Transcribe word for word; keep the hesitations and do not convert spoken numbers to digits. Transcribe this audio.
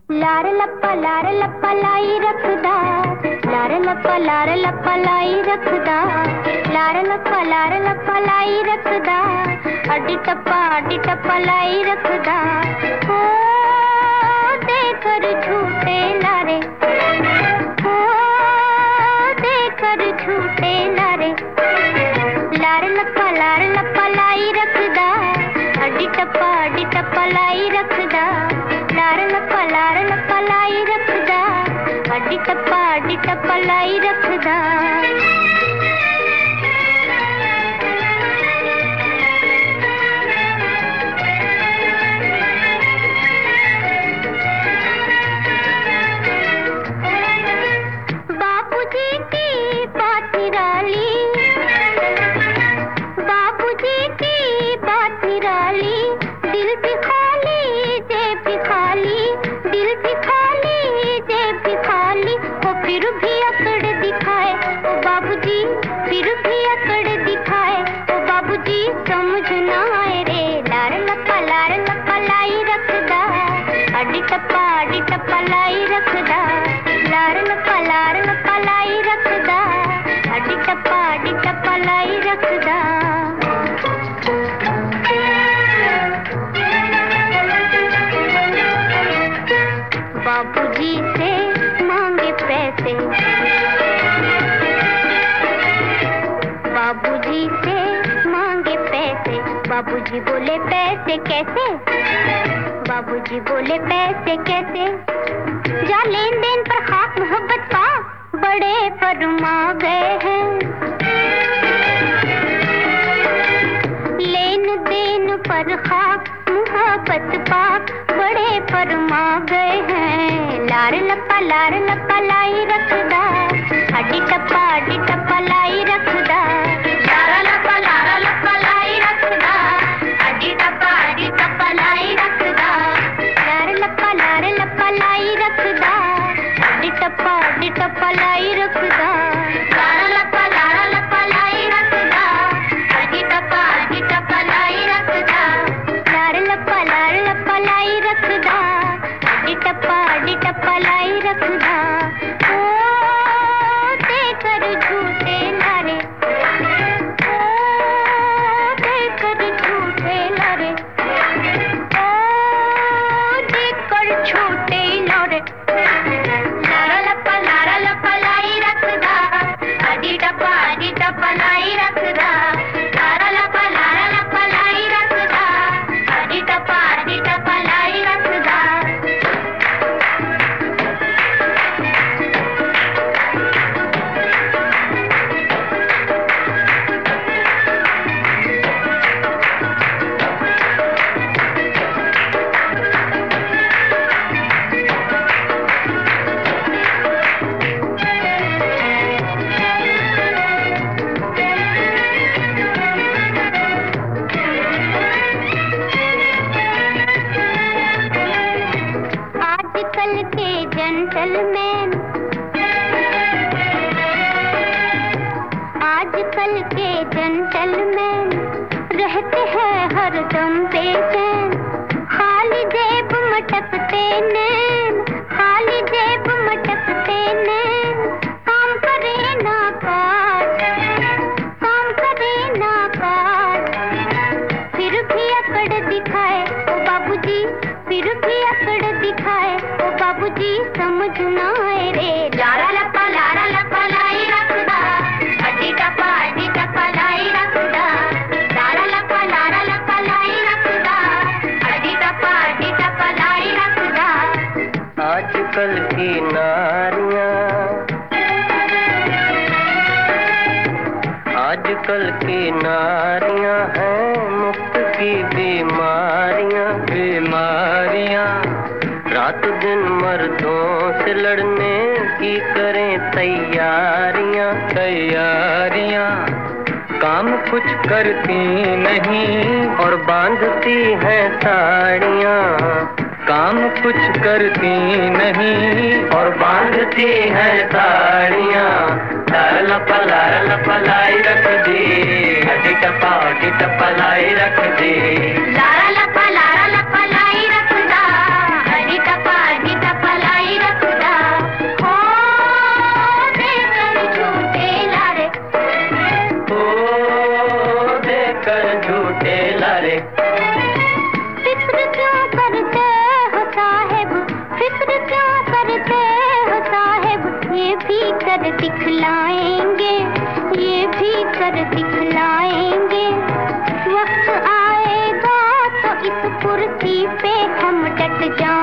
लार लप्पा लार लप्पा लाई रखदा, लार लप्पा लार लप्पा लाई रखदा, लार लप्पा लार लप्पा लाई रखदा, अड्डी टप्पा अड्डी टप्पा लाई रखदा। हो देकर झूठे लारे, हो देकर झूठे लारे, लार लप्पा लार लप्पा लाई रखदा, अड्डी टप्पा अड्डी टप्पा लाई रखदा, लार लप्पा लार लप्पा लाई रखदा, अड्डी टप्पा अड्डी टप्पा लाई रखदा। बापूजी की बात निराली, बापूजी की बात निराली, दिल भी खाली जेब भी खाली, दिल भी खाली जेब भी खाली, वो फिर भी अकड़ दिखाए ओ बाबूजी, फिर भी अकड़ दिखाए ओ बाबूजी, समझ ना आए रे। लार लप्पा लार लप्पा लाई रखदा, अड्डी टप्पा अड्डी टप्पा लाई रखदा, लार लप्पा लार लप्पा लाई रखदा, अड्डी टप्पा अड्डी टप्पा लाई रखदा। बाबूजी से मांगे पैसे, बाबूजी से मांगे पैसे, बाबूजी बोले पैसे कैसे, बाबूजी बोले पैसे कैसे, जा लेन देन पर खाक मोहब्बत पा, बड़े फरमा गए हैं। लेन देन पर खाक मोहब्बत पाक, बड़े फरमा गए हैं। लार लप्पा लार लप्पा लाई रखदा, अड्डी टप्पा अड्डी टप्पा लाई रखदा, लार लप्पा लार लप्पा लाई रखदा, अड्डी टप्पा अड्डी टप्पा लाई रखदा, लार लप्पा लार लप्पा लाई रखदा, अड्डी टप्पा अड्डी टप्पा लाई रखदा, लार लप्पा लार लप्पा लाई रखदा, अड्डी टप्पा अड्डी टप्पा लाई रखदा, लार लप्पा लार लप्पा लाई रखदा, अड्डी टप्पा अड्डी टप्पा लाई रखदा। ओ देकर झूठे लारे, ओ देकर झूठे लारे, ओ देकर झूठे लारे, लारा लप्पा लारा लप्पा लाई रखदा, अड्डी टप्पा अड्डी टप्पा लाई रखदा, लारा लप्पा लारा लप्पा लाई रखदा, अड्डी टप्पा अड्डी टप्पा लाई रखदा। आजकल के जेंटलमैन, आजकल के जेंटलमैन रहते हैं हरदम बेचैन, खाली जेब मटकते नैन, खाली जेब मटकते नैन, काम करे ना काज, काम करे ना काज, फिर भी अकड़ दिखाए ओ बाबूजी, फिर भी अकड़ दिखाए ओ बाबूजी, समझ ना आए रे। लारा लप्पा लारा लप्पा लाई रखदा, अड्डी टप्पा अड्डी टप्पा लाई रखदा, लारा लप्पा लारा लप्पा लाई रखदा, अड्डी टप्पा अड्डी टप्पा लाई रखदा। आजकल की नारियां, आजकल की नारियां हैं मुफ्त की बीमारियां, बीमारियां, रात दिन मर्दों से लड़ने की करें तैयारियां, तैयारियां, काम कुछ करती नहीं और बांधती हैं साड़ियां, काम कुछ करती नहीं और बांधती हैं साड़ियां, लार लप्पा लार लप्पा लाई रख दी, अड्डी टप्पा अड्डी टप्पा लाई रख दी, लारा लप्पा लारा लप्पा लाई रखदा, अड्डी टप्पा अड्डी टप्पा मत जान